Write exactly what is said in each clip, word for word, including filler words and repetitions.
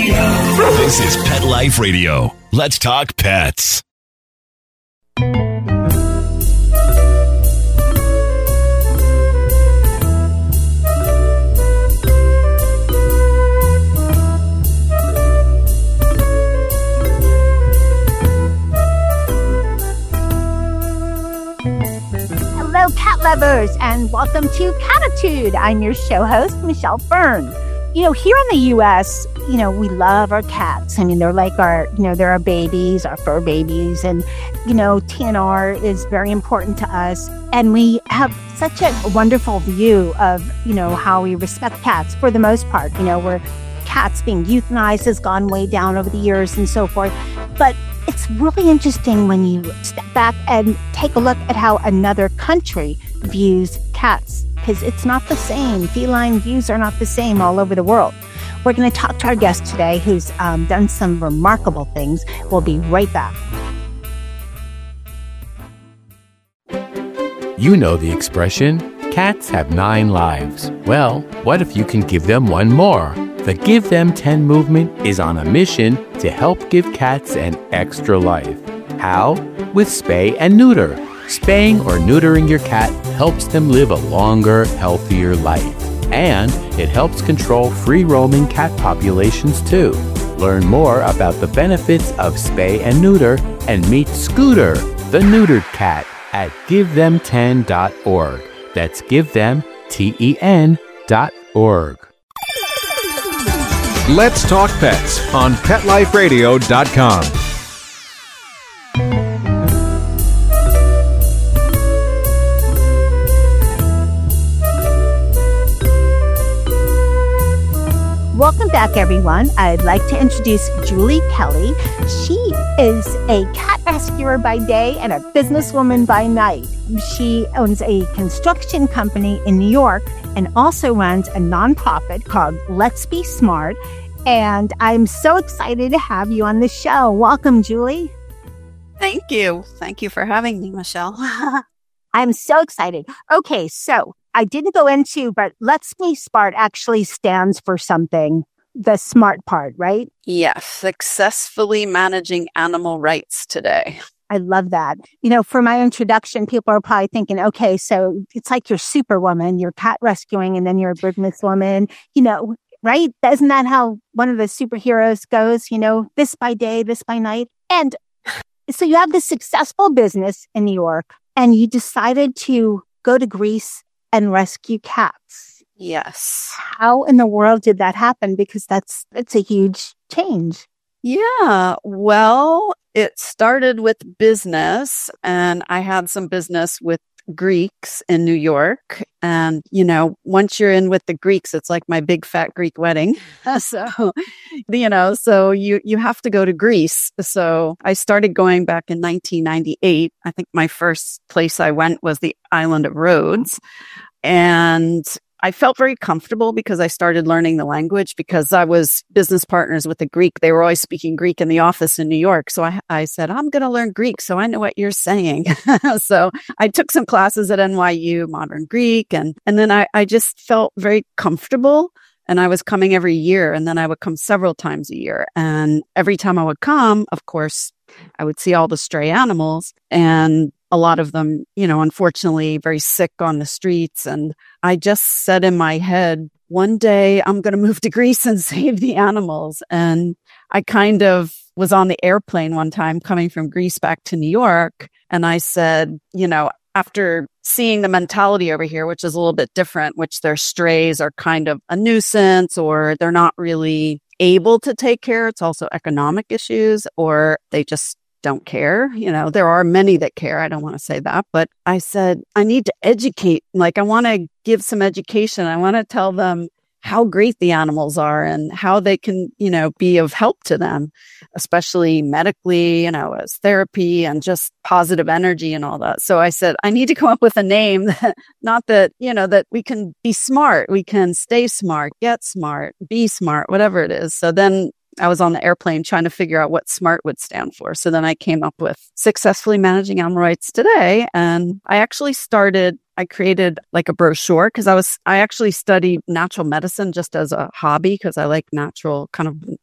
This is Pet Life Radio. Let's talk pets. Hello, cat lovers, and welcome to Catitude. I'm your show host, Michelle Fern. You know, here in the U S, you know, we love our cats. I mean, they're like our, you know, they're our babies, our fur babies. And, you know, T N R is very important to us. And we have such a wonderful view of, you know, how we respect cats for the most part. You know, where cats being euthanized has gone way down over the years and so forth. But it's really interesting when you step back and take a look at how another country views cats, because it's not the same. Feline views are not the same all over the world. We're going to talk to our guest today who's um, done some remarkable things. We'll be right back. You know the expression, cats have nine lives. Well, what if you can give them one more? The Give Them ten movement is on a mission to help give cats an extra life. How? With spay and neuter. Spaying or neutering your cat helps them live a longer, healthier life. And it helps control free-roaming cat populations too. Learn more about the benefits of spay and neuter and meet Scooter, the neutered cat, at give them ten dot org. That's give them ten dot org. Let's Talk Pets on pet life radio dot com. Welcome back, everyone. I'd like to introduce Julie Kelly. She is a cat rescuer by day and a businesswoman by night. She owns a construction company in New York and also runs a nonprofit called Let's Be Smart. And I'm so excited to have you on the show. Welcome, Julie. Thank you. Thank you for having me, Michelle. I'm so excited. Okay, so I didn't go into, but Let's Be Smart actually stands for something, the smart part, right? Yes, successfully managing animal rights today. I love that. You know, for my introduction, people are probably thinking, okay, so it's like you're Superwoman, you're cat rescuing, and then you're a businesswoman, you know, right? Isn't that how one of the superheroes goes, you know, this by day, this by night? And so you have this successful business in New York, and you decided to go to Greece and rescue cats. Yes. How in the world did that happen? Because that's that's a huge change. Yeah. Well, it started with business, and I had some business with Greeks in New York. And, you know, once you're in with the Greeks, it's like my big fat Greek wedding. So, you know, so you, you have to go to Greece. So I started going back in nineteen ninety-eight. I think my first place I went was the island of Rhodes. And I felt very comfortable because I started learning the language because I was business partners with a Greek. They were always speaking Greek in the office in New York. So I, I said, I'm going to learn Greek so I know what you're saying. So I took some classes at N Y U, modern Greek. And, and then I, I just felt very comfortable. And I was coming every year, and then I would come several times a year. And every time I would come, of course, I would see all the stray animals, and a lot of them, you know, unfortunately, very sick on the streets. And I just said in my head, one day I'm going to move to Greece and save the animals. And I kind of was on the airplane one time coming from Greece back to New York. And I said, you know, after seeing the mentality over here, which is a little bit different, which their strays are kind of a nuisance, or they're not really able to take care. It's also economic issues, or they just don't care. You know, there are many that care. I don't want to say that, but I said, I need to educate. Like, I want to give some education. I want to tell them how great the animals are and how they can, you know, be of help to them, especially medically, you know, as therapy and just positive energy and all that. So I said, I need to come up with a name that, not that, you know, that we can be smart, we can stay smart, get smart, be smart, whatever it is. So then I was on the airplane trying to figure out what SMART would stand for. So then I came up with Successfully Managing Animal Rights Today. And I actually started, I created like a brochure because I was, I actually studied natural medicine just as a hobby because I like natural kind of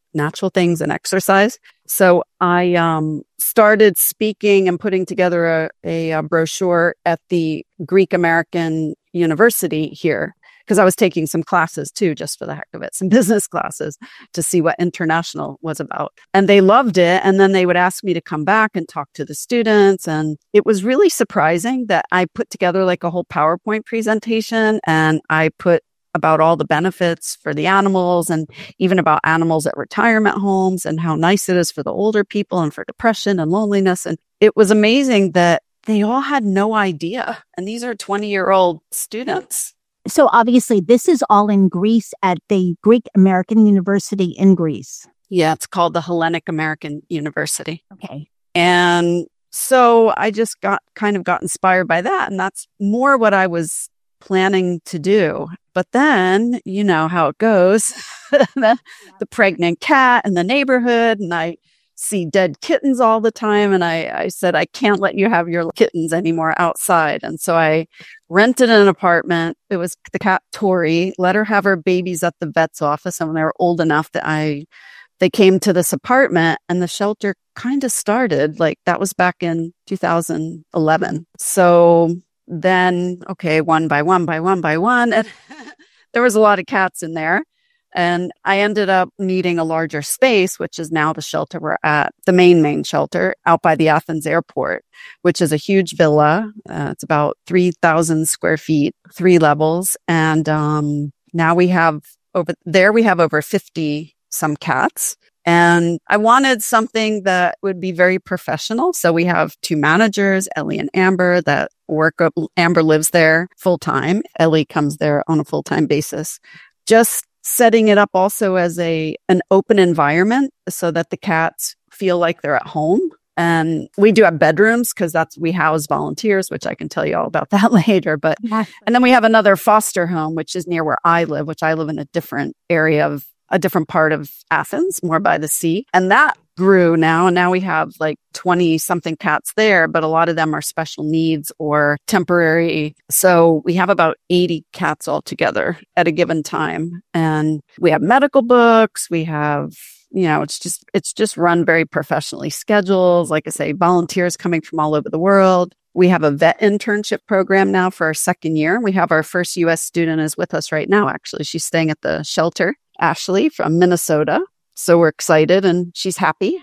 natural things and exercise. So I um, started speaking and putting together a, a, a brochure at the Greek American University here, because I was taking some classes too, just for the heck of it, some business classes to see what international was about. And they loved it. And then they would ask me to come back and talk to the students. And it was really surprising that I put together like a whole PowerPoint presentation, and I put about all the benefits for the animals, and even about animals at retirement homes and how nice it is for the older people and for depression and loneliness. And it was amazing that they all had no idea. And these are twenty year old students. So obviously this is all in Greece at the Greek American University in Greece. Yeah, it's called the Hellenic American University. Okay. And so I just got kind of got inspired by that. And that's more what I was planning to do. But then, you know how it goes, the, the pregnant cat in the neighborhood, and I see dead kittens all the time. And I, I said, I can't let you have your kittens anymore outside. And so I rented an apartment. It was the cat Tori, let her have her babies at the vet's office. And when they were old enough that I, they came to this apartment, and the shelter kind of started, like that was back in two thousand eleven. So then, okay, one by one by one by one, and there was a lot of cats in there. And I ended up needing a larger space, which is now the shelter we're at, the main, main shelter out by the Athens airport, which is a huge villa. Uh, it's about three thousand square feet, three levels. And um, now we have over there, we have over fifty some cats. And I wanted something that would be very professional. So we have two managers, Ellie and Amber, that work. Amber lives there full time. Ellie comes there on a full time basis. Just setting it up also as a an open environment so that the cats feel like they're at home. And we do have bedrooms because that's we house volunteers, which I can tell you all about that later. But and then we have another foster home, which is near where I live, which I live in a different area of a different part of Athens, more by the sea. And that grew now. And now we have like twenty something cats there, but a lot of them are special needs or temporary. So we have about eighty cats altogether at a given time. And we have medical books. We have, you know, it's just, it's just run very professionally. Schedules, like I say, volunteers coming from all over the world. We have a vet internship program now for our second year. We have our first U S student is with us right now, actually. She's staying at the shelter. Ashley from Minnesota. So we're excited and she's happy.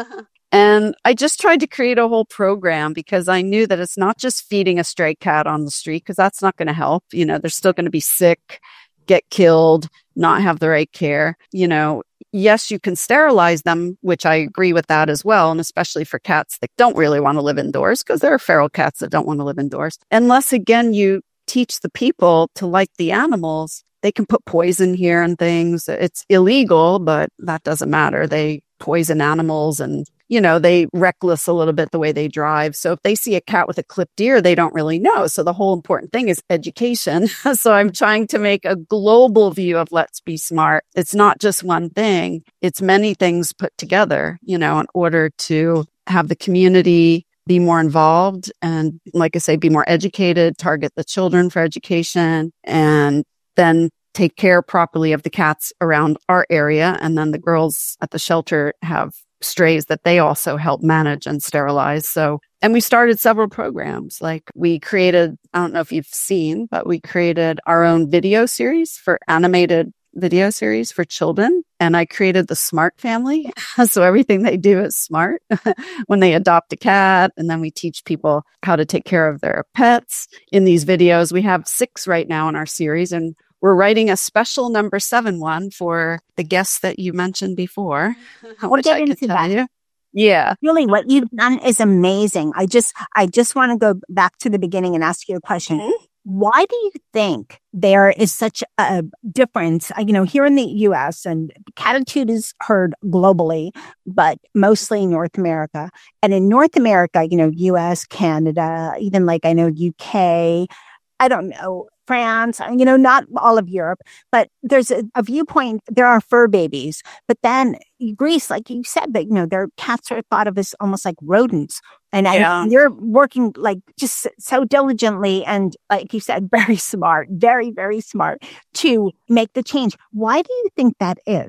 And I just tried to create a whole program because I knew that it's not just feeding a stray cat on the street, because that's not going to help. You know, they're still going to be sick, get killed, not have the right care. You know, yes, you can sterilize them, which I agree with that as well. And especially for cats that don't really want to live indoors, because there are feral cats that don't want to live indoors. Unless, again, you teach the people to like the animals. They can put poison here and things. It's illegal, but that doesn't matter. They poison animals and, you know, they reckless a little bit the way they drive. So if they see a cat with a clipped ear, they don't really know. So the whole important thing is education. So I'm trying to make a global view of let's be smart. It's not just one thing. It's many things put together, you know, in order to have the community be more involved and, like I say, be more educated, target the children for education, and then take care properly of the cats around our area. And then the girls at the shelter have strays that they also help manage and sterilize. So, and we started several programs. Like we created, I don't know if you've seen, but we created our own video series for animated video series for children. And I created the Smart Family. So everything they do is smart when they adopt a cat. And then we teach people how to take care of their pets in these videos. We have six right now in our series, and we're writing a special number seven one for the guests that you mentioned before. We'll get into that. You. Yeah. Really, what you've done is amazing. I just, I just want to go back to the beginning and ask you a question. Mm-hmm. Why do you think there is such a difference? You know, here in the U S, and Catitude is heard globally, but mostly in North America. And in North America, you know, U S, Canada, even like I know U K, I don't know, France, you know, not all of Europe, but there's a, a viewpoint. There are fur babies, but then Greece, like you said, that, you know, their cats are thought of as almost like rodents. And yeah. I, you're working like just so diligently and, like you said, very smart, very, very smart to make the change. Why do you think that is?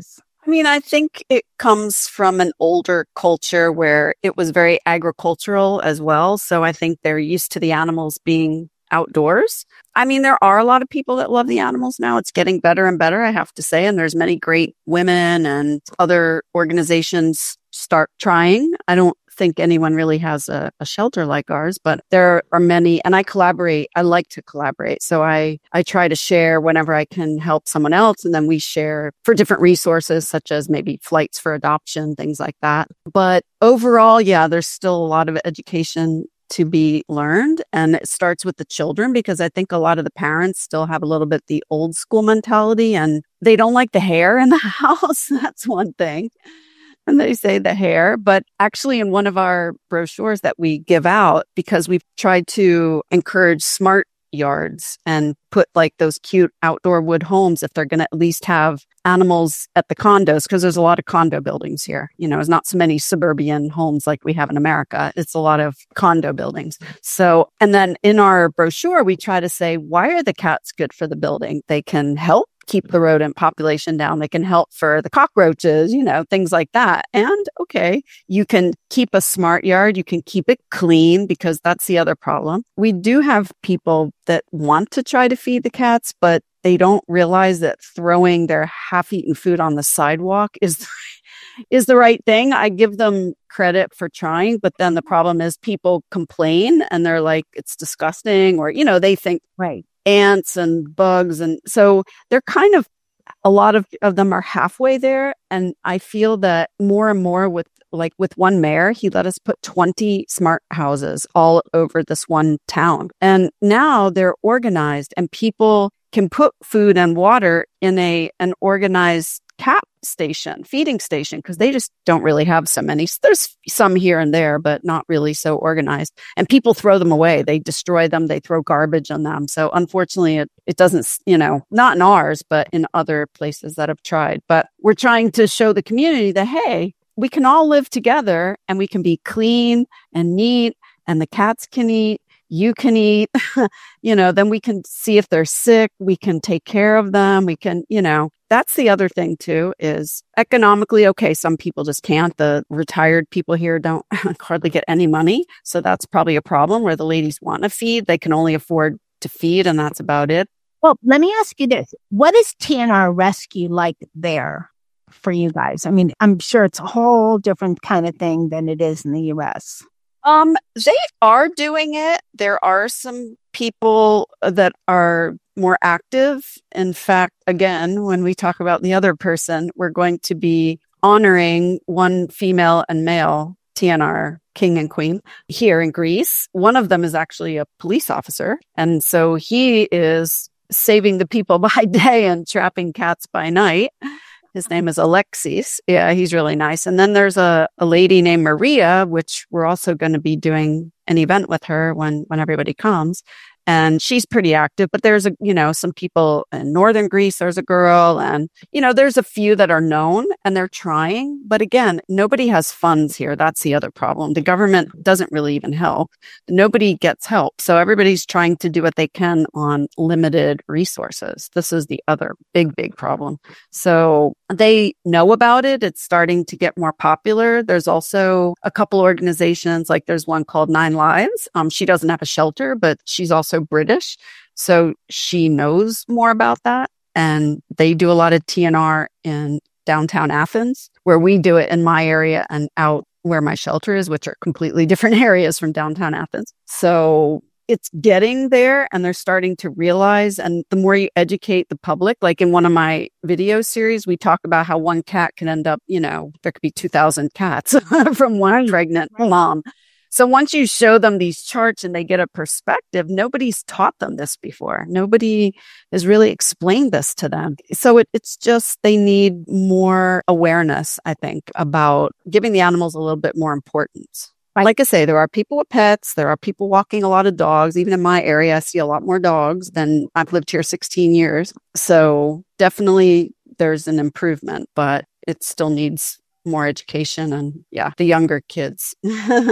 I mean, I think it comes from an older culture where it was very agricultural as well. So I think they're used to the animals being outdoors. I mean, there are a lot of people that love the animals now. It's getting better and better, I have to say. And there's many great women and other organizations start trying. I don't think anyone really has a, a shelter like ours, but there are many, and I collaborate. I like to collaborate. So I, I try to share whenever I can help someone else. And then we share for different resources, such as maybe flights for adoption, things like that. But overall, yeah, there's still a lot of education to be learned. And it starts with the children, because I think a lot of the parents still have a little bit the old school mentality and they don't like the hair in the house. That's one thing. And they say the hair, but actually in one of our brochures that we give out, because we've tried to encourage smart yards and put like those cute outdoor wood homes if they're going to at least have animals at the condos, because there's a lot of condo buildings here. You know, it's not so many suburban homes like we have in America. It's a lot of condo buildings. So, and then in our brochure, we try to say, why are the cats good for the building? They can help keep the rodent population down. They can help for the cockroaches, you know, things like that. And okay, you can keep a smart yard. You can keep it clean, because that's the other problem. We do have people that want to try to feed the cats, but they don't realize that throwing their half-eaten food on the sidewalk is is the right thing. I give them credit for trying, but then the problem is people complain and they're like, it's disgusting, or, you know, they think, Right. ants and bugs. And so they're kind of, a lot of, of them are halfway there. And I feel that more and more with like with one mayor, he let us put twenty smart houses all over this one town. And now they're organized and people can put food and water in a an organized cat station, feeding station, because they just don't really have so many. There's some here and there, but not really so organized. And people throw them away. They destroy them. They throw garbage on them. So unfortunately, it, it doesn't, you know, not in ours, but in other places that have tried. But we're trying to show the community that, hey, we can all live together and we can be clean and neat, and the cats can eat. You can eat, you know, then we can see if they're sick. We can take care of them. We can, you know, that's the other thing too, is economically, okay, some people just can't. The retired people here don't hardly get any money. So that's probably a problem where the ladies want to feed. They can only afford to feed, and that's about it. Well, let me ask you this. What is T N R Rescue like there for you guys? I mean, I'm sure it's a whole different kind of thing than it is in the U S. Um, they are doing it. There are some people that are more active. In fact, again, when we talk about the other person, we're going to be honoring one female and male T N R king and queen here in Greece. One of them is actually a police officer. And so he is saving the people by day and trapping cats by night. His name is Alexis. Yeah, he's really nice. And then there's a, a lady named Maria, which we're also going to be doing an event with her when, when everybody comes. And she's pretty active, but there's a, you know, some people in northern Greece, there's a girl, and, you know, there's a few that are known and they're trying. But again, nobody has funds here. That's the other problem. The government doesn't really even help. Nobody gets help. So everybody's trying to do what they can on limited resources. This is the other big, big problem. So they know about it. It's starting to get more popular. There's also a couple organizations, like there's one called Nine Lives. Um, she doesn't have a shelter, but she's also British. So she knows more about that. And they do a lot of T N R in downtown Athens, where we do it in my area and out where my shelter is, which are completely different areas from downtown Athens. So it's getting there and they're starting to realize. And the more you educate the public, like in one of my video series, we talk about how one cat can end up, you know, there could be two thousand cats from one pregnant mom. So once you show them these charts and they get a perspective, nobody's taught them this before. Nobody has really explained this to them. So it, it's just they need more awareness, I think, about giving the animals a little bit more importance. Like I say, there are people with pets. There are people walking a lot of dogs. Even in my area, I see a lot more dogs than I've lived here sixteen years. So definitely there's an improvement, but it still needs more education and, yeah, the younger kids.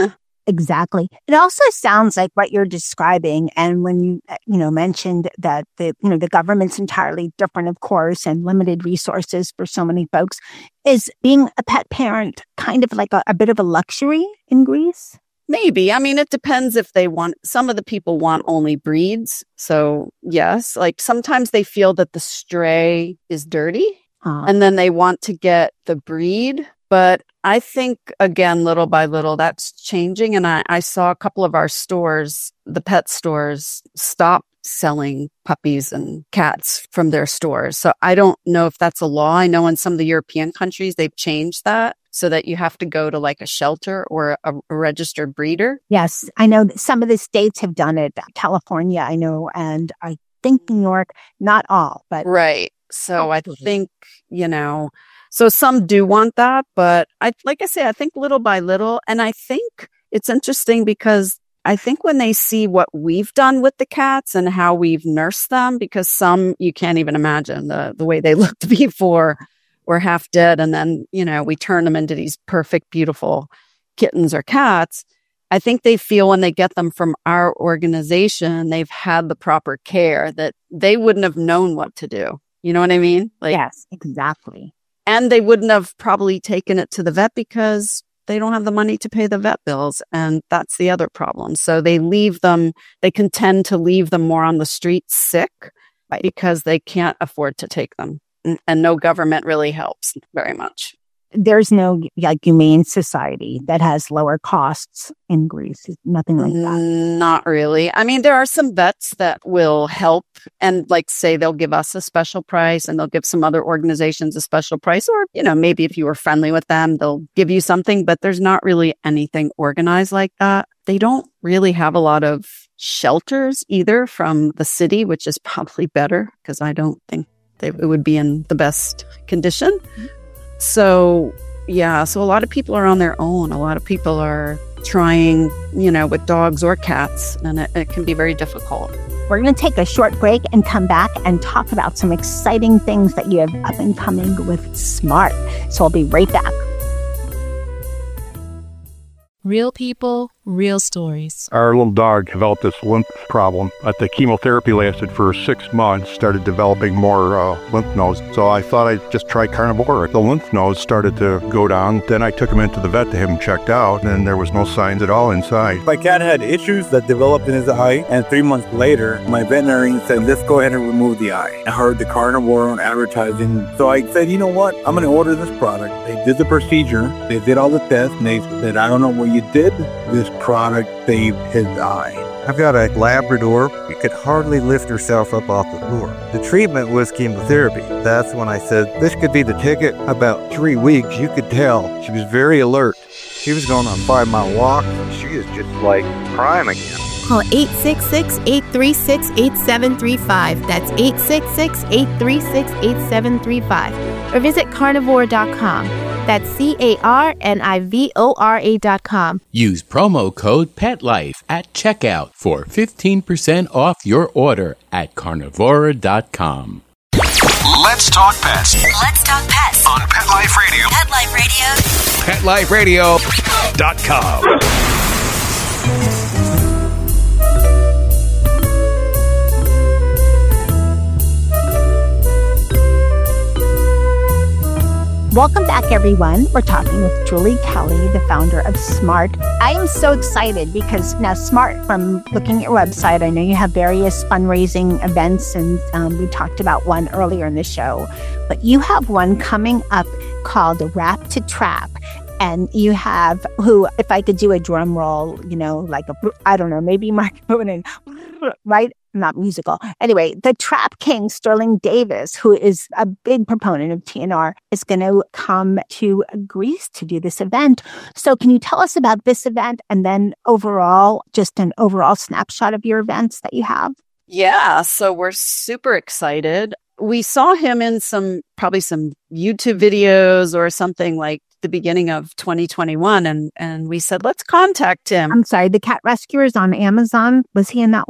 Exactly. It also sounds like what you're describing. And when you, you know, mentioned that the, you know, the government's entirely different, of course, and limited resources for so many folks, is being a pet parent kind of like a, a bit of a luxury in Greece? Maybe. I mean, it depends if they want, some of the people want only breeds. So yes, like sometimes they feel that the stray is dirty Huh. and then they want to get the breed. But I think, again, little by little, that's changing. And I, I saw a couple of our stores, the pet stores, stop selling puppies and cats from their stores. So I don't know if that's a law. I know in some of the European countries, they've changed that so that you have to go to like a shelter or a, a registered breeder. Yes, I know that some of the states have done it. California, I know, and I think New York, not all, but. Right. So I think, you know, so some do want that, but I, like I say, I think little by little. And I think it's interesting because I think when they see what we've done with the cats and how we've nursed them, because some you can't even imagine the, the way they looked before were half dead. And then, you know, we turn them into these perfect, beautiful kittens or cats. I think they feel when they get them from our organization, they've had the proper care that they wouldn't have known what to do. You know what I mean? Like, yes, exactly. And they wouldn't have probably taken it to the vet because they don't have the money to pay the vet bills. And that's the other problem. So they leave them, they can tend to leave them more on the street sick because they can't afford to take them. And, and no government really helps very much. There's no like humane society that has lower costs in Greece. Nothing like that. Not really. I mean, there are some vets that will help and like say they'll give us a special price and they'll give some other organizations a special price. Or, you know, maybe if you were friendly with them, they'll give you something, but there's not really anything organized like that. They don't really have a lot of shelters either from the city, which is probably better because I don't think they, it would be in the best condition. So, yeah, so a lot of people are on their own. A lot of people are trying, you know, with dogs or cats, and it, it can be very difficult. We're going to take a short break and come back and talk about some exciting things that you have up and coming with Smart. So I'll be right back. Real people, real stories. Our little dog developed this lymph problem. But the chemotherapy lasted for six months, started developing more uh, lymph nodes. So I thought I'd just try Carnivora. The lymph nodes started to go down. Then I took him into the vet to have him checked out, and there was no signs at all inside. My cat had issues that developed in his eye, and three months later, my veterinarian said, let's go ahead and remove the eye. I heard the Carnivora on advertising, so I said, you know what? I'm going to order this product. They did the procedure. They did all the tests, and they said, I don't know what you did. This product saved his eye. I've got a Labrador. She could hardly lift herself up off the floor. The treatment was chemotherapy. That's when I said, this could be the ticket. About three weeks, you could tell. She was very alert. She was going on a five-mile walk. She is just like prime again. Call eight six six, eight three six, eight seven three five. That's eight six six, eight three six, eight seven three five. Or visit carnivora dot com. That's C A R N I V O R A dot com. Use promo code PETLIFE at checkout for fifteen percent off your order at carnivora dot com. Let's talk pets. Let's talk pets On Pet Life Radio. Pet Life Radio. pet life radio dot com. Welcome back, everyone. We're talking with Julie Kelly, the founder of Smart. I am so excited because now Smart, from looking at your website, I know you have various fundraising events, and um, we talked about one earlier in the show, but you have one coming up called Wrap to Trap. And you have who, if I could do a drum roll, you know, like a, I don't know, maybe Mark Bonin, right? Not musical. Anyway, the Trap King, Sterling Davis, who is a big proponent of T N R, is going to come to Greece to do this event. So can you tell us about this event and then overall, just an overall snapshot of your events that you have? Yeah, so we're super excited. We saw him in some, probably some YouTube videos or something like the beginning of twenty twenty-one. And, and we said, let's contact him. I'm sorry, The Cat Rescuers on Amazon. Was he in that one?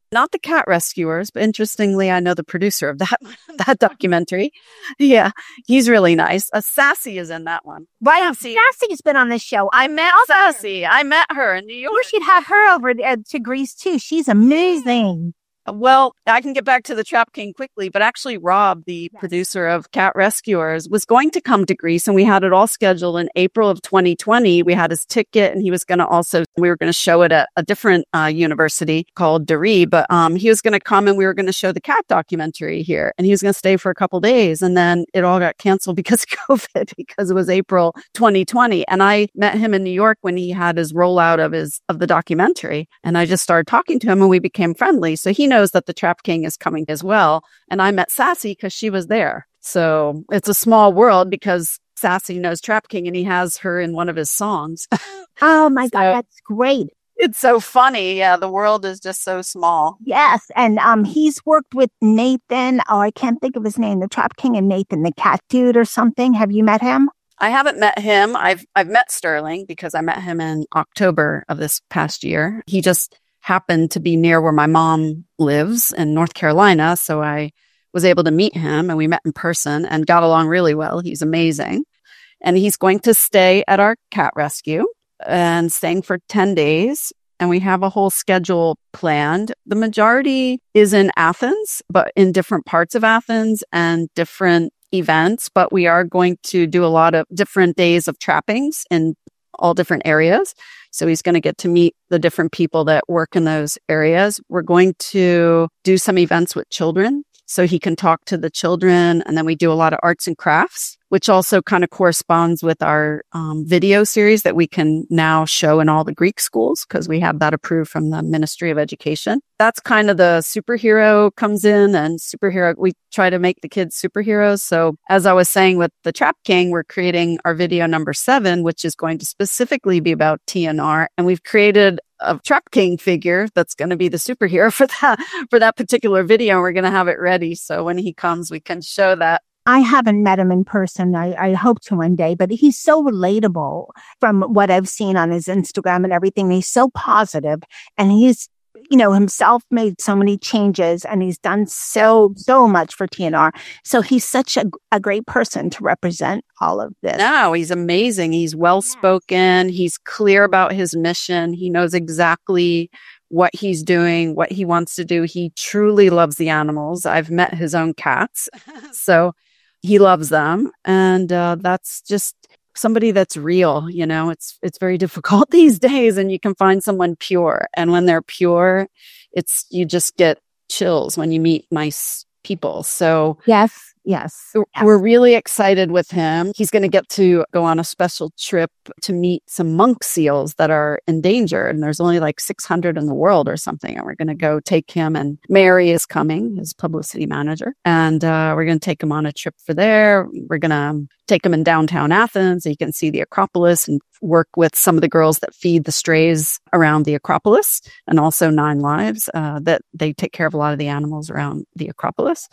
Not The Cat Rescuers, but interestingly, I know the producer of that that documentary. Yeah, he's really nice. Uh, Sassy is in that one. Right. Sassy. Sassy's been on the show. I met Sassy. I met her in New York. We should have her over uh, to Greece too. She's amazing. Well, I can get back to the Trap King quickly, but actually Rob, the yes. producer of Cat Rescuers, was going to come to Greece, and we had it all scheduled in April of twenty twenty. We had his ticket, and he was going to also, we were going to show it at a different uh, university called Deri, but um, he was going to come and we were going to show the cat documentary here, and he was going to stay for a couple days, and then it all got canceled because of COVID, because it was April twenty twenty. And I met him in New York when he had his rollout of his, of the documentary, and I just started talking to him and we became friendly. So he knows that the Trap King is coming as well. And I met Sassy because she was there. So it's a small world because Sassy knows Trap King and he has her in one of his songs. Oh my so, God, that's great. It's so funny. Yeah, the world is just so small. Yes. And um, he's worked with Nathan. Oh, I can't think of his name. The Trap King and Nathan, the cat dude or something. Have you met him? I haven't met him. I've I've met Sterling because I met him in October of this past year. He just happened to be near where my mom lives in North Carolina. So I was able to meet him and we met in person and got along really well. He's amazing. And he's going to stay at our cat rescue and staying for ten days. And we have a whole schedule planned. The majority is in Athens, but in different parts of Athens and different events. But we are going to do a lot of different days of trappings in all different areas. So he's going to get to meet the different people that work in those areas. We're going to do some events with children so he can talk to the children. And then we do a lot of arts and crafts, which also kind of corresponds with our um, video series that we can now show in all the Greek schools because we have that approved from the Ministry of Education. That's kind of the superhero comes in and superhero. We try to make the kids superheroes. So as I was saying with the Trap King, we're creating our video number seven, which is going to specifically be about T N R. And we've created a Trap King figure that's going to be the superhero for that, for that particular video. We're going to have it ready. So when he comes, we can show that. I haven't met him in person. I, I hope to one day, but he's so relatable from what I've seen on his Instagram and everything. He's so positive and he's, you know, himself made so many changes and he's done so, so much for T N R. So he's such a, a great person to represent all of this. No, he's amazing. He's well-spoken. He's clear about his mission. He knows exactly what he's doing, what he wants to do. He truly loves the animals. I've met his own cats. So he loves them. And uh, that's just somebody that's real. You know, it's it's very difficult these days and you can find someone pure. And when they're pure, it's you just get chills when you meet nice people. So yes. Yes. We're really excited with him. He's going to get to go on a special trip to meet some monk seals that are endangered. And there's only like six hundred in the world or something. And we're going to go take him, and Mary is coming, his publicity manager. And uh, we're going to take him on a trip for there. We're going to take him in downtown Athens so you can see the Acropolis and work with some of the girls that feed the strays around the Acropolis, and also Nine Lives, uh, that they take care of a lot of the animals around the Acropolis.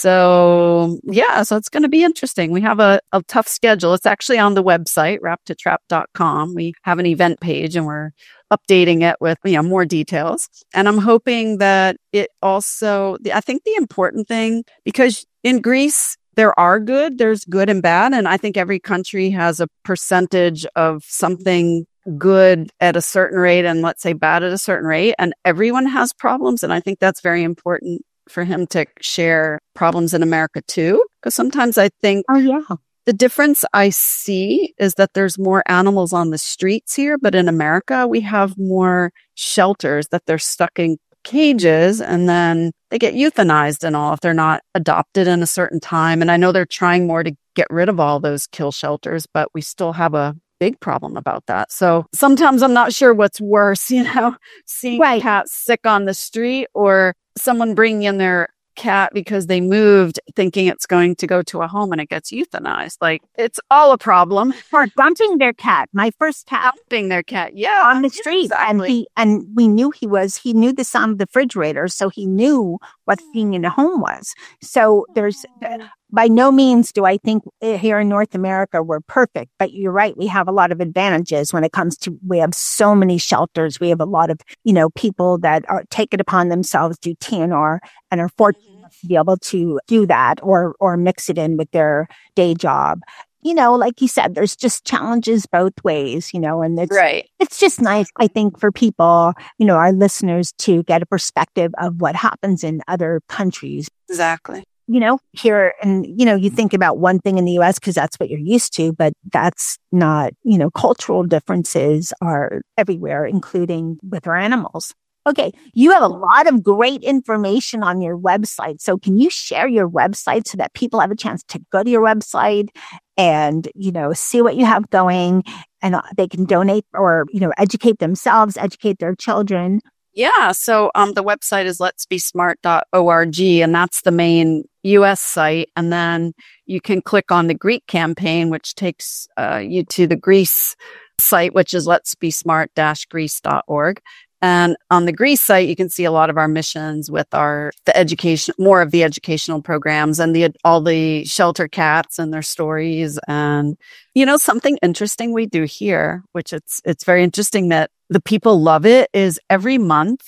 So yeah, so it's going to be interesting. We have a, a tough schedule. It's actually on the website, wrap to trap dot com. We have an event page and we're updating it with, you know, more details. And I'm hoping that it also, I think the important thing, because in Greece, there are good, there's good and bad. And I think every country has a percentage of something good at a certain rate and let's say bad at a certain rate. And everyone has problems. And I think that's very important for him to share problems in America too. Because sometimes I think oh, yeah. the difference I see is that there's more animals on the streets here. But in America, we have more shelters that they're stuck in cages and then they get euthanized and all if they're not adopted in a certain time. And I know they're trying more to get rid of all those kill shelters, but we still have a big problem about that. So sometimes I'm not sure what's worse, you know, seeing right. cats sick on the street or someone bringing in their cat because they moved thinking it's going to go to a home and it gets euthanized. Like, it's all a problem. Or dumping their cat. My first cat. Dumping their cat, yeah. On the street. Exactly. And he and we knew he was, he knew the sound of the refrigerator, so he knew what being in a home was. So there's, by no means do I think here in North America we're perfect, but you're right. We have a lot of advantages when it comes to, we have so many shelters. We have a lot of, you know, people that are take it upon themselves, do T N R and are fortunate to be able to do that or, or mix it in with their day job. You know, like you said, there's just challenges both ways, you know, and it's, right. it's just nice, I think, for people, you know, our listeners to get a perspective of what happens in other countries. Exactly. You know, here, and, you know, you think about one thing in the U S because that's what you're used to, but that's not, you know, cultural differences are everywhere, including with our animals. Okay. You have a lot of great information on your website. So can you share your website so that people have a chance to go to your website and, you know, see what you have going and they can donate or, you know, educate themselves, educate their children? Yeah. So um, the website is lets be smart dot org, and that's the main U S site. And then you can click on the Greek campaign, which takes uh, you to the Greece site, which is lets be smart dash greece dot org. And on the Greece site, you can see a lot of our missions with our, the education, more of the educational programs and the, all the shelter cats and their stories. And, you know, something interesting we do here, which it's, it's very interesting that the people love it, is every month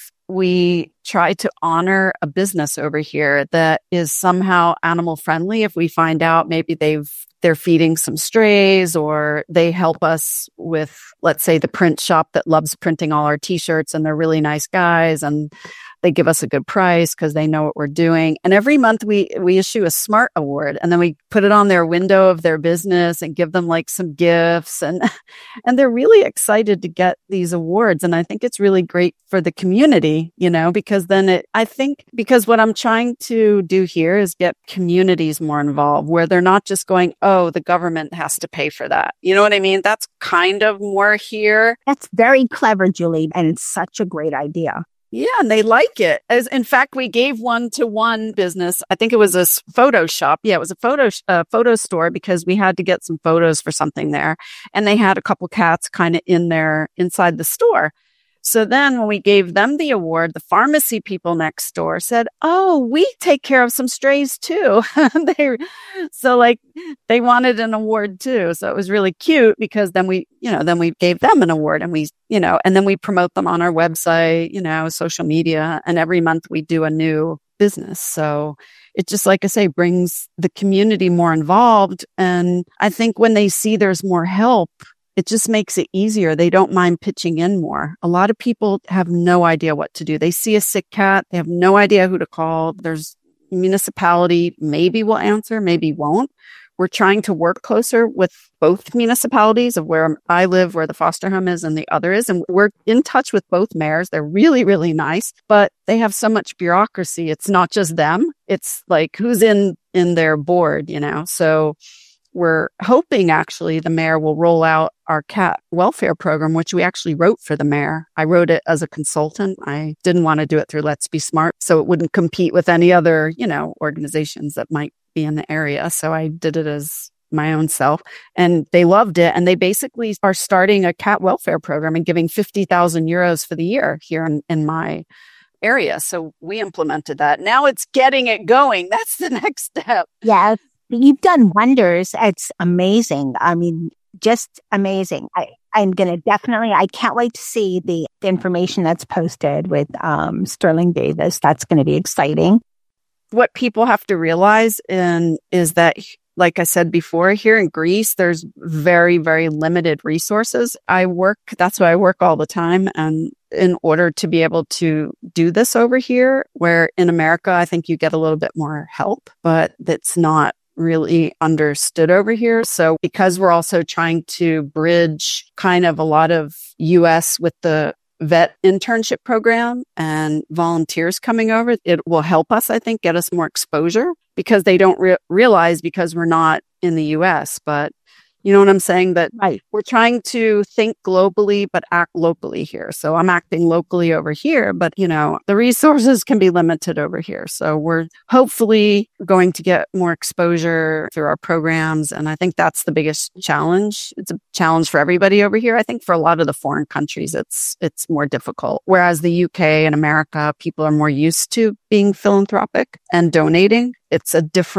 we try to honor a business over here that is somehow animal friendly. If we find out maybe they've they're feeding some strays, or they help us with, let's say, the print shop that loves printing all our t-shirts, and they're really nice guys and they give us a good price because they know what we're doing. And every month we, we issue a SMART award, and then we put it on their window of their business and give them like some gifts, and, and they're really excited to get these awards. And I think it's really great for the community, you know, because then it, I think, because what I'm trying to do here is get communities more involved, where they're not just going, oh, the government has to pay for that. You know what I mean? That's kind of more here. That's very clever, Julie. And it's such a great idea. Yeah, and they like it. As in fact, we gave one to one business. I think it was a photo shop. Yeah, it was a photo sh- uh, photo store, because we had to get some photos for something there, and they had a couple cats kind of in there inside the store. So then when we gave them the award, the pharmacy people next door said, oh, we take care of some strays too. they, so like they wanted an award too. So it was really cute, because then we, you know, then we gave them an award, and we, you know, and then we promote them on our website, you know, social media, and every month we do a new business. So it just, like I say, brings the community more involved. And I think when they see there's more help, it just makes it easier. They don't mind pitching in more. A lot of people have no idea what to do. They see a sick cat. They have no idea who to call. There's municipality, maybe will answer, maybe won't. We're trying to work closer with both municipalities of where I live, where the foster home is, and the other is. And we're in touch with both mayors. They're really, really nice, but they have so much bureaucracy. It's not just them. It's like who's in, in their board, you know? So we're hoping actually the mayor will roll out our cat welfare program, which we actually wrote for the mayor. I wrote it as a consultant. I didn't want to do it through Let's Be Smart, so it wouldn't compete with any other, you know, organizations that might be in the area. So I did it as my own self, and they loved it. And they basically are starting a cat welfare program and giving fifty thousand euros for the year here in, in my area. So we implemented that. Now it's getting it going. That's the next step. Yes. You've done wonders. It's amazing. I mean, just amazing. I, I'm going to definitely, I can't wait to see the, the information that's posted with um, Sterling Davis. That's going to be exciting. What people have to realize in, is that, like I said before, here in Greece, there's very, very limited resources. I work, that's why I work all the time. And in order to be able to do this over here, where in America, I think you get a little bit more help, but that's not really understood over here. So because we're also trying to bridge kind of a lot of U S with the vet internship program and volunteers coming over, it will help us, I think, get us more exposure, because they don't re- realize because we're not in the U S, but you know what I'm saying? That right. We're trying to think globally, but act locally here. So I'm acting locally over here, but you know, the resources can be limited over here. So we're hopefully going to get more exposure through our programs. And I think that's the biggest challenge. It's a challenge for everybody over here. I think for a lot of the foreign countries, it's, it's more difficult. Whereas the U K and America, people are more used to being philanthropic and donating. It's a different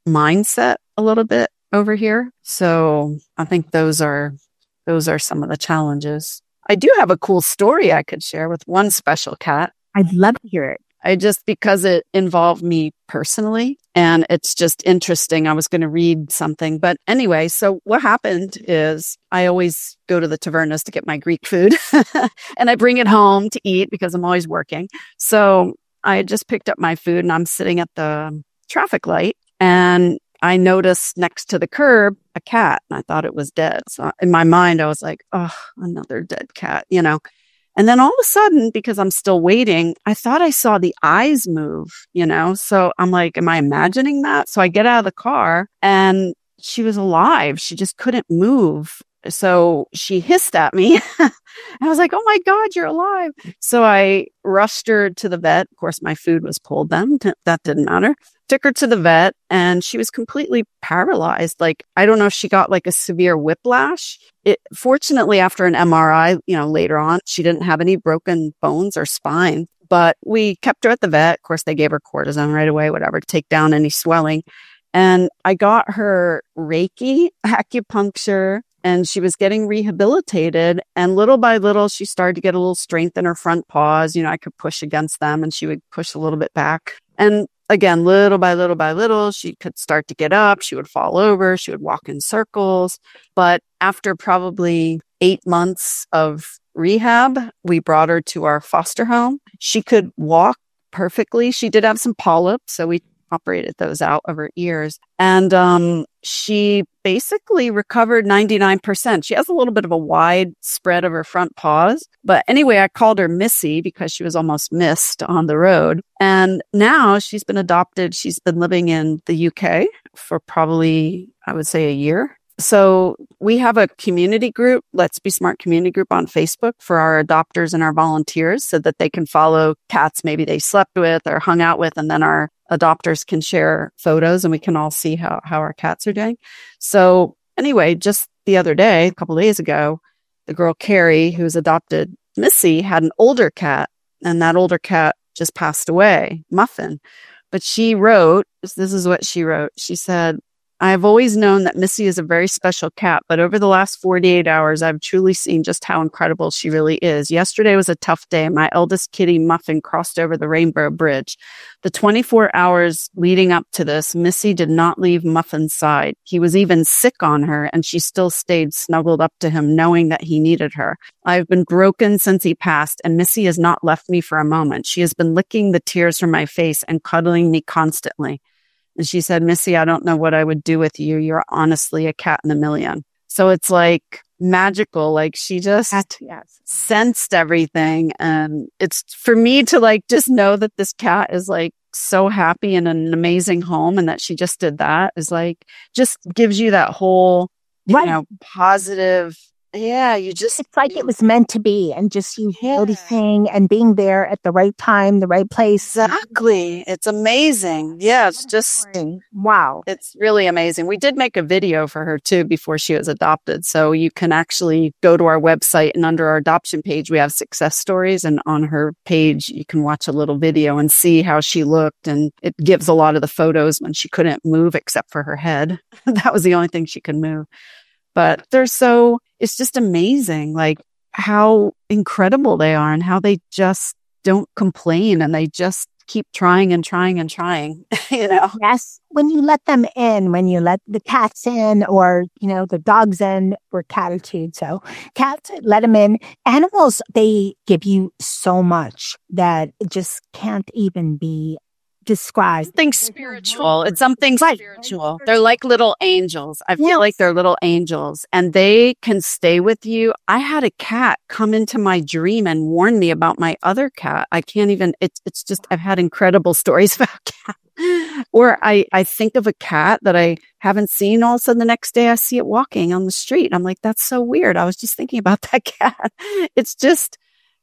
mindset a little bit over here. So I think those are, those are some of the challenges. I do have a cool story I could share with one special cat. I'd love to hear it. I just, because it involved me personally, and it's just interesting. I was going to read something, but anyway, so what happened is I always go to the tavernas to get my Greek food and I bring it home to eat because I'm always working. So I had just picked up my food and I'm sitting at the traffic light and I noticed next to the curb a cat and I thought it was dead. So in my mind, I was like, oh, another dead cat, you know. And then all of a sudden, because I'm still waiting, I thought I saw the eyes move, you know? So I'm like, am I imagining that? So I get out of the car and she was alive. She just couldn't move. So she hissed at me. I was like, oh my God, you're alive. So I rushed her to the vet. Of course, my food was cold then. That didn't matter. Took her to the vet and she was completely paralyzed. Like, I don't know if she got like a severe whiplash. It, fortunately, after an M R I, you know, later on, she didn't have any broken bones or spine, but we kept her at the vet. Of course, they gave her cortisone right away, whatever, to take down any swelling. And I got her Reiki, acupuncture, and she was getting rehabilitated. And little by little, she started to get a little strength in her front paws. You know, I could push against them and she would push a little bit back. And again, little by little by little, she could start to get up. She would fall over. She would walk in circles. But after probably eight months of rehab, we brought her to our foster home. She could walk perfectly. She did have some polyps, so we operated those out of her ears. And um, she basically recovered ninety-nine percent. She has a little bit of a wide spread of her front paws. But anyway, I called her Missy because she was almost missed on the road. And now she's been adopted. She's been living in the U K for probably, I would say, a year. So we have a community group, Let's Be Smart community group on Facebook for our adopters and our volunteers so that they can follow cats maybe they slept with or hung out with. And then our adopters can share photos and we can all see how, how our cats are doing. So anyway, just the other day, a couple of days ago, the girl Carrie, who's adopted Missy, had an older cat and that older cat just passed away, Muffin. But she wrote, this is what she wrote. She said, I've always known that Missy is a very special cat, but over the last forty-eight hours, I've truly seen just how incredible she really is. Yesterday was a tough day. My eldest kitty, Muffin, crossed over the Rainbow Bridge. The twenty-four hours leading up to this, Missy did not leave Muffin's side. He was even sick on her, and she still stayed snuggled up to him, knowing that he needed her. I've been broken since he passed, and Missy has not left me for a moment. She has been licking the tears from my face and cuddling me constantly. And she said, Missy, I don't know what I would do with you. You're honestly a cat in a million. So it's like magical. Like she just yes. sensed everything. And it's for me to like just know that this cat is like so happy in an amazing home and that she just did that is like, just gives you that whole, you right. know, positive. Yeah, you just... It's like it was meant to be and just you yeah. noticing and being there at the right time, the right place. Exactly. It's amazing. Yeah, it's just... Wow. It's really amazing. We did make a video for her too before she was adopted. So you can actually go to our website and under our adoption page, we have success stories. And on her page, you can watch a little video and see how she looked. And it gives a lot of the photos when she couldn't move except for her head. That was the only thing she could move. But they're so, it's just amazing, like how incredible they are and how they just don't complain and they just keep trying and trying and trying, you know? Yes. When you let them in, when you let the cats in or, you know, the dogs in, we're catitude. So cats, let them in. Animals, they give you so much that it just can't even be described. Something spiritual. It's something right. spiritual. They're like little angels. I feel yes. like they're little angels and they can stay with you. I had a cat come into my dream and warn me about my other cat. I can't even, it's, it's just, I've had incredible stories about cats. Or I, I think of a cat that I haven't seen. All of a sudden the next day I see it walking on the street. I'm like, that's so weird. I was just thinking about that cat. It's just,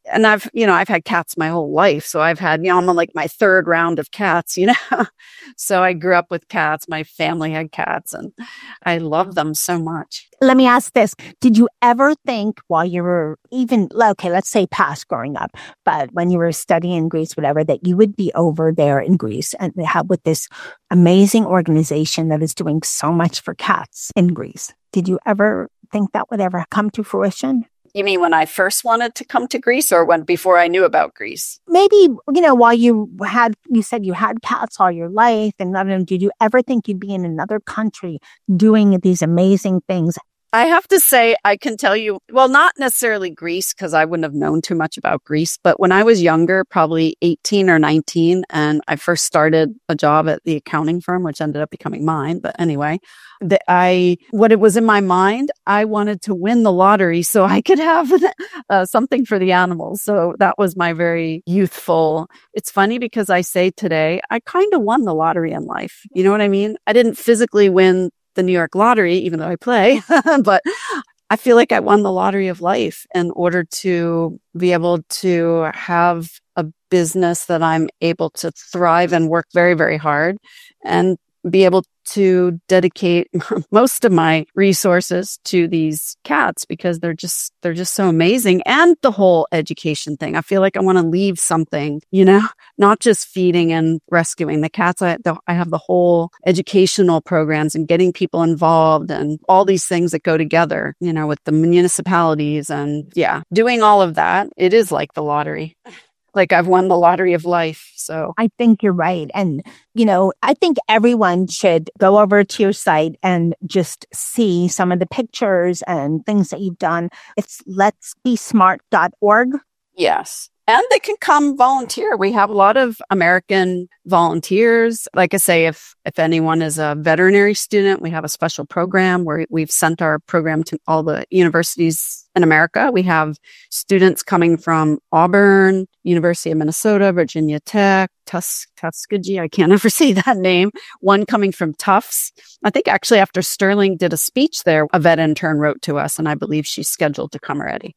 and I've, you know, I've had cats my whole life. So I've had, you know, I'm on like my third round of cats, you know. So I grew up with cats. My family had cats and I love them so much. Let me ask this. Did you ever think while you were even, okay, let's say past growing up, but when you were studying in Greece, whatever, that you would be over there in Greece and have with this amazing organization that is doing so much for cats in Greece? Did you ever think that would ever come to fruition? You mean when I first wanted to come to Greece or when before I knew about Greece? Maybe, you know, while you had, you said you had cats all your life and none of them, did you ever think you'd be in another country doing these amazing things? I have to say, I can tell you, well, not necessarily Greece, because I wouldn't have known too much about Greece. But when I was younger, probably eighteen or nineteen, and I first started a job at the accounting firm, which ended up becoming mine. But anyway, the, I what it was in my mind, I wanted to win the lottery so I could have uh, something for the animals. So that was my very youthful. It's funny because I say today, I kind of won the lottery in life. You know what I mean? I didn't physically win the New York lottery, even though I play, but I feel like I won the lottery of life in order to be able to have a business that I'm able to thrive and work very, very hard and be able to dedicate most of my resources to these cats because they're just, they're just so amazing. And the whole education thing. I feel like I want to leave something, you know, not just feeding and rescuing the cats. I, the, I have the whole educational programs and getting people involved and all these things that go together, you know, with the municipalities and yeah, doing all of that. It is like the lottery. Like I've won the lottery of life. So I think you're right. And, you know, I think everyone should go over to your site and just see some of the pictures and things that you've done. It's let's be smart dot org. Yes. And they can come volunteer. We have a lot of American volunteers. Like I say, if, if anyone is a veterinary student, we have a special program where we've sent our program to all the universities in America. We have students coming from Auburn, University of Minnesota, Virginia Tech, Tus- Tuskegee. I can't ever say that name. One coming from Tufts. I think actually after Sterling did a speech there, a vet intern wrote to us, and I believe she's scheduled to come already.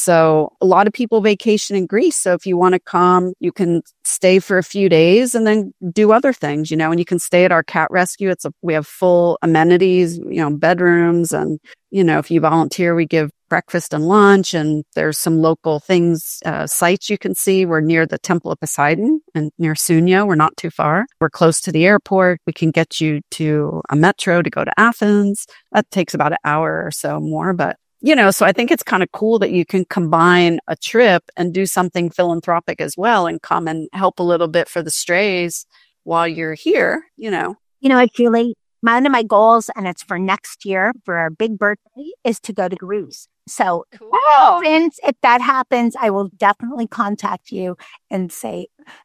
So a lot of people vacation in Greece. So if you want to come, you can stay for a few days and then do other things, you know, and you can stay at our cat rescue. It's a, we have full amenities, you know, bedrooms. And, you know, if you volunteer, we give breakfast and lunch, and there's some local things, uh, sites you can see. We're near the Temple of Poseidon and near Sunia. We're not too far. We're close to the airport. We can get you to a metro to go to Athens. That takes about an hour or so more, but you know, so I think it's kind of cool that you can combine a trip and do something philanthropic as well and come and help a little bit for the strays while you're here, you know. You know, actually, one of my goals, and it's for next year, for our big birthday, is to go to Greece. So cool. Since if that happens, I will definitely contact you and say,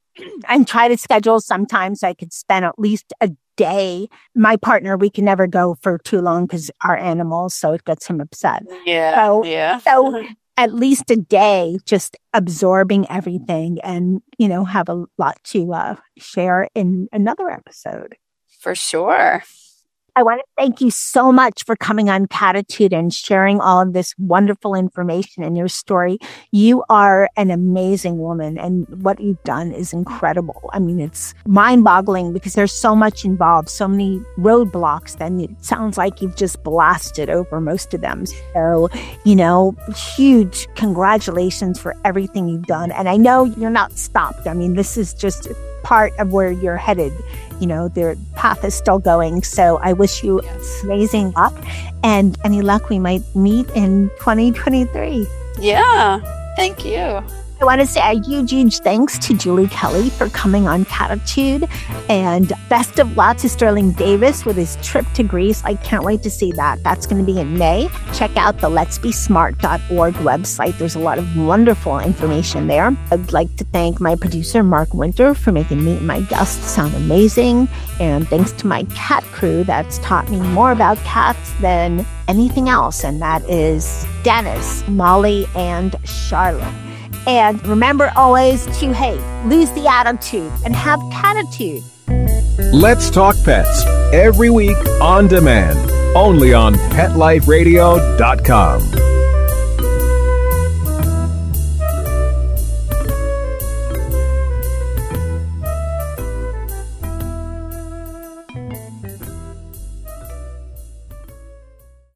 and try to schedule sometime so I could spend at least a day. My partner, we can never go for too long because our animals, so it gets him upset. Yeah. So, yeah. so at least a day, just absorbing everything and, you know, have a lot to uh, share in another episode. For sure. I want to thank you so much for coming on Catitude and sharing all of this wonderful information in your story. You are an amazing woman, and what you've done is incredible. I mean, it's mind-boggling because there's so much involved, so many roadblocks, then it sounds like you've just blasted over most of them. So, you know, huge congratulations for everything you've done. And I know you're not stopped. I mean, this is just part of where you're headed. You know, their path is still going. So I wish you yes. amazing luck and any luck we might meet in twenty twenty-three. Yeah. Thank you. I want to say a huge, huge thanks to Julie Kelly for coming on Catitude, and best of luck to Sterling Davis with his trip to Greece. I can't wait to see that. That's going to be in May. Check out the let's be smart dot org website. There's a lot of wonderful information there. I'd like to thank my producer, Mark Winter, for making me and my guests sound amazing. And thanks to my cat crew that's taught me more about cats than anything else. And that is Dennis, Molly, and Charlotte. And remember always to, hey, lose the attitude and have catitude. Let's Talk Pets, every week on demand, only on pet life radio dot com. Radio.